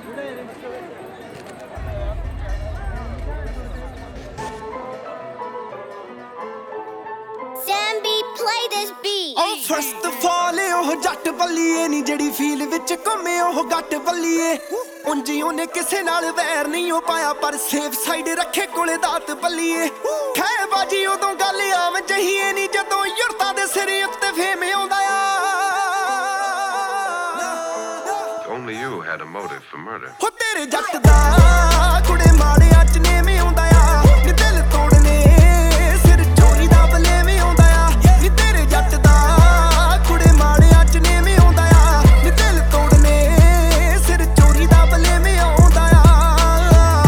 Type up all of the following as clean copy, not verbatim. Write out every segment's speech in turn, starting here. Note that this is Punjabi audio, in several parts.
Play this beat. Oh, first of all, ਉਹ ਜੱਟ ਬੱਲੀਏ ਨੀ ਜਿਹੜੀ ਫੀਲ ਵਿੱਚ ਘੁੰਮੇ ਉਹ ਗੱਟ ਬੱਲੀਏ ਉਂਜੀ ਉਹਨੇ ਕਿਸੇ ਨਾਲ ਵੈਰ ਨਹੀਂ ਉਹ ਪਾਇਆ ਪਰ ਸੇਫ ਸਾਈਡ ਰੱਖੇ ਕੋਲੇ ਦਾਤ ਬੱਲੀਏ ਖੈ ਬਾਜੀ ਉਦੋਂ ਗੱਲ ਆਮ ਜਹੀਏ ਨੀ ਜਦੋਂ ਯੁਰਤਾਂ ਦੇ ਸਿਰ ਉੱਤੇ ਫੇਮ ਆਉਂਦਾ ਆ Only you had a motive for murder. ਹੋ ਤੇਰੇ ਜੱਟ ਦਾ ਕੁੜੇ ਮਾੜਿਆਂ ਚ ਨੇਵੇਂ ਆਉਂਦਾ ਆ ਨੀ ਦਿਲ ਤੋੜਨੇ ਸਿਰ ਚੋਰੀ ਦਾ ਬਲੇਵੇਂ ਆਉਂਦਾ ਆ ਨੀ ਤੇਰੇ ਜੱਟ ਦਾ ਕੁੜੇ ਮਾੜਿਆਂ ਚ ਨੇਵੇਂ ਆਉਂਦਾ ਆ ਨੀ ਦਿਲ ਤੋੜਨੇ ਸਿਰ ਚੋਰੀ ਦਾ ਬਲੇਵੇਂ ਆਉਂਦਾ ਆ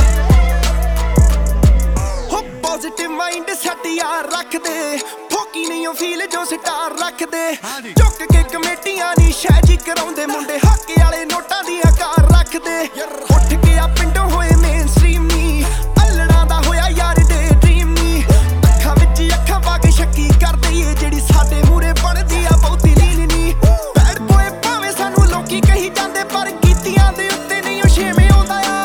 ਹੋ ਪੋਜ਼ਿਟਿਵ ਮਾਈਂਡ ਸੈਟ ਯਾਰ ਰੱਖਦੇ ਫੋਕੀ ਨਹੀਂ ਉਹ ਫੀਲ ਜੋ ਸਟਾਰ ਰੱਖਦੇ ਚੁੱਕ ਕੇ ਕਮੇਟੀਆਂ ਨੀ ਸ਼ੈਜੀ ਕਰਾਉਂਦੇ ਮੁੰਡੇ ਹਾਕੇ ਵਾਲੇ ਨੋਟਾਂ ਦੀਆਂ ਕਾਰ ਰੱਖਦੇ ਉੱਠ ਕੇ ਆ ਪਿੰਡੋਂ ਹੋਏ ਮੇਨ ਸਟ੍ਰੀਮ ਨੀ ਅਲੜਾਂ ਦਾ ਹੋਇਆ ਯਾਰ ਡੇ ਡ੍ਰੀਮ ਨੀ ਅੱਖਾਂ ਵਿੱਚ ਅੱਖਾਂ ਪਾ ਕੇ ਸ਼ੱਕੀ ਕਰਦੇ ਏ ਜਿਹੜੀ ਸਾਡੇ ਮੂਰੇ ਬਣਦੀ ਆ ਬਹੁਤੀ ਲੀਨ ਨੀ ਬੈਡ ਬੋਏ ਭਾਵੇਂ ਸਾਨੂੰ ਲੋਕੀ ਕਹੀ ਜਾਂਦੇ ਪਰ ਕੀਤੀਆਂ ਦੇ ਉੱਤੇ ਨਹੀਂ ਉਹ ਛੇਵੇਂ ਆਉਂਦਾ ਆ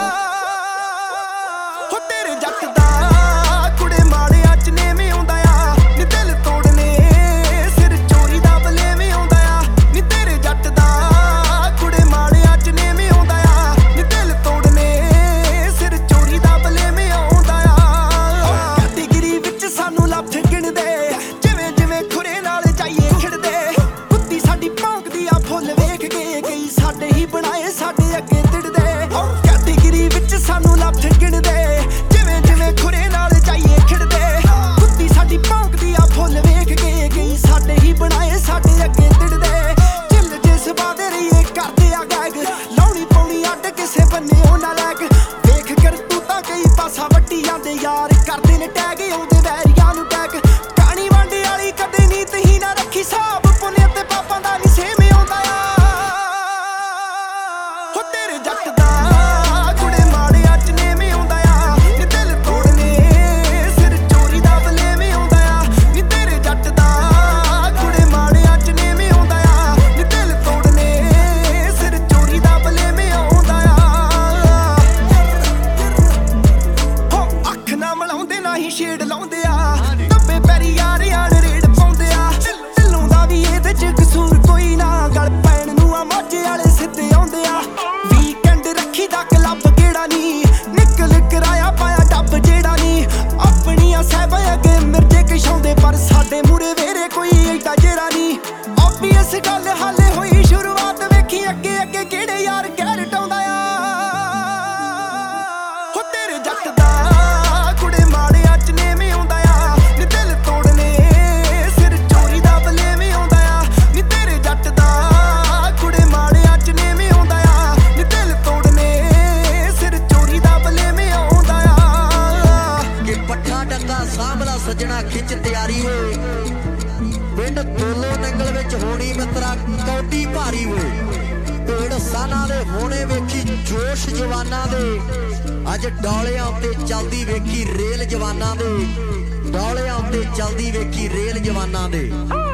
ਹੋ ਤੇਰੇ ਜੱਟ ਦਾ ਕੁੜੇ ਮਾੜਿਆਂ ਚ ਨੇਵੇਂ ਆਉਂਦਾ ਆ ਨੀ ਦਿਲ ਤੋੜਨੇ ਸਿਰ ਚੋਰੀ ਦਾ ਬਲੇਵੇਂ ਆਉਂਦਾ ਆ ਨੀ ਤੇਰੇ ਜੱਟ ਦਾ ਕੁੜੇ ਮਾੜਿਆਂ ਚ ਨੇਵੇਂ ਆਉਂਦਾ ਆ ਨੀ ਦਿਲ ਤੋੜਨੇ ਸਿਰ ਚੋਰੀ ਦਾ ਬਲੇਵੇਂ ਆਉਂਦਾ ਆ ਕੈਟੇਗਰੀ ਵਿੱਚ ਸਾਨੂੰ ਲੱਭ ਗਿਣਦੇ ਜਿਵੇਂ ਜਿਵੇਂ ਖੁਰੇ ਨਾਲ ਜਾਈਏ ਖਿੜਦੇ ਕੁੱਤੀ ਸਾਡੀ ਭੌਂਕਦੀ ਆ ਫੁੱਲ ਵੇਖ ਕੇ ਕਈ ਸਾਡੇ ਹੀ ਬਣਾਏ ਸਾਡੇ ਅੱਗੇ ਤਿੜਦੇ ਕੈਟੇਗਰੀ ਵਿੱਚ ਸਾਨੂੰ ਲੱਭ ਗਿਣਦੇ ਜਿਵੇਂ ਜਿਵੇਂ ਖੁਰੇ ਨਾਲ ਜਾਈਏ ਖਿੜਦੇ ਕੁੱਤੀ ਸਾਡੀ ਭੌਂਕਦੀ ਆ ਫੁੱਲ ਵੇਖ ਕੇ ਕਈ ਸਾਡੇ ਹੀ ਬਣਾਏ ਸਾਡੇ ਅੱਗੇ ਤਿੜਦੇ ਜਿਲ ਜਿਸ ਬਾਦੇ ਰਹੀਏ ਕਰਦੇ ਆ ਗੈਗ ਲਾਉਣੀ ਪਾਉਣੀ ਅੱਡ ਕਿਸੇ ਬੰਨੇ ਉਹ ਨਾ ਲੈਗ ਵੇਖ ਕਰ ਤੂੰ ਤਾਂ ਕਈ ਪਾਸਾ ਵੱਟੀ ਜਾਂਦੇ ਯਾਰ ਕਰਦੇ ਨੇ ਟੈਗ ਆਉਂਦੇ ਵੈਰੀਆਂ ਨੂੰ ਟੈਗ ਕਹਾਣੀ ਵਾਂਡੇ ਵਾਲੀ ਕਦੇ ਨੀ ਤਹੀਂ ਨਾ ਰੱਖੀ ਸਾਬ ਪੁੰਨੇ ਤੇ ਪਾਪਾਂ ਦਾ ਨੀ ਸੇਮ ਆਉਂਦਾ ਆ ਹੋ ਤੇਰੇ ਜੱਟ ਦਾ ਕੁੜੇ ਮਾੜਿਆਂ ਚ ਨੇਵੇਂ ਆਉਂਦਾ ਆ ਨੀ ਦਿਲ ਤੋੜਨੇ ਸਿਰ ਚੋਰੀ ਦਾ ਬਲੇਵੇਂ ਆਉਂਦਾ ਆ ਨੀ ਤੇਰੇ ਜੱਟ ਦਾ ਕੁੜੇ ਮਾੜਿਆਂ ਚ ਨੇਵੇਂ ਆਉਂਦਾ ਆ ਨੀ ਦਿਲ ਤੋੜਨੇ ਸਿਰ ਚੋਰੀ ਦਾ ਬਲੇਵੇਂ ਆਉਂਦਾ ਆ ਹੋ ਅੱਖ ਨਾ ਮਲਾਉਂਦੇ ਨਾ ਹੀ ਸ਼ੇਡ ਲਾਉਂਦੇ ਆ ਦੱਬੇ ਪੈਰੀ ਯਾਰਿਆਂ ਨੇ ਰੇਡ ਪਾਉਂਦੇ ਆ ਢਿੱਲੋਂ ਦਾ ਵੀ ਇਹਦੇ ਚ ਕਸੂਰ ਕੋਈ ਨਾ ਗਲ ਪੈਣ ਨੂੰ ਆ ਮਾਝੇ ਵਾਲੇ ਸਿੱਧੇ ਆਉਂਦੇ ਆ ਵੀਕਐਂਡ ਰੱਖੀ ਦਾ ਕਲੱਬ ਕਿਹੜਾ ਨੀ ਨਿਕਲ ਕਰਾਇਆ ਪਾਇਆ ਡੱਬ ਜਿਹੜਾ ਨੀ ਆਪਣੀਆਂ ਸਹਿਬਾਂ ਅੱਗੇ ਮਿਰਜੇ ਕਿਸ਼ਾਉਂਦੇ ਪਰ ਸਾਡੇ ਮੂਰੇ ਵੇਰੇ ਕੋਈ ਐਡਾ ਜਿਹੜਾ ਨੀ ਆਬਵੀਅਸ ਗੱਲ ਹਾਲੇ ਹੋਈ ਸ਼ੁਰੂਆਤ ਵੇਖੀ ਅੱਗੇ ਅੱਗੇ ਕਿਹੜੇ ਯਾਰ ਕਹਿ ਟਾਉਂਦਾ ਆ ਹੋ ਤੇਰੇ ਜੱਟ ਦਾ ਕੁੜੇ ਮਾੜਿਆਂ ਚ ਨੇਵੇਂ ਆਉਂਦਾ ਆ ਨੀ ਦਿਲ ਤੋੜਨੇ ਸਿਰ ਚੋਰੀ ਦਾ ਬਲੇਵੇਂ ਆਉਂਦਾ ਆ ਨੀ ਤੇਰੇ ਜੱਟ ਦਾ ਕੁੜੇ ਮਾੜਿਆਂ ਚ ਨੇਵੇਂ ਆਉਂਦਾ ਆ ਨੀ ਦਿਲ ਤੋੜਨੇ ਸਿਰ ਚੋਰੀ ਦਾ ਬਲੇਵੇਂ ਆਉਂਦਾ ਆ ਕਿ ਪੱਠਾ ਡੰਗਾ ਸਾਂਭਲਾ ਸੱਜਣਾ ਖਿੱਚ ਤਿਆਰੀ ਵੇ ਪਿੰਡ ਤੋਲੋ ਨੰਗਲ ਵਿੱਚ ਹੋਣੀ ਮਿੱਤਰਾ ਕੌਡੀ ਭਾਰੀ ਵੇ ਭੇੜ ਸਾਨਾਂ ਦੇ ਹੋਣੇ ਵੇਖੀ ਜੋਸ਼ ਜਵਾਨਾਂ ਦੇ ਅੱਜ ਡੌਲਿਆਂ ਉੱਤੇ ਚੱਲਦੀ ਵੇਖੀ ਰੇਲ ਜਵਾਨਾਂ ਦੇ ਡੌਲਿਆਂ ਉੱਤੇ ਚੱਲਦੀ ਵੇਖੀ ਰੇਲ ਜਵਾਨਾਂ ਦੇ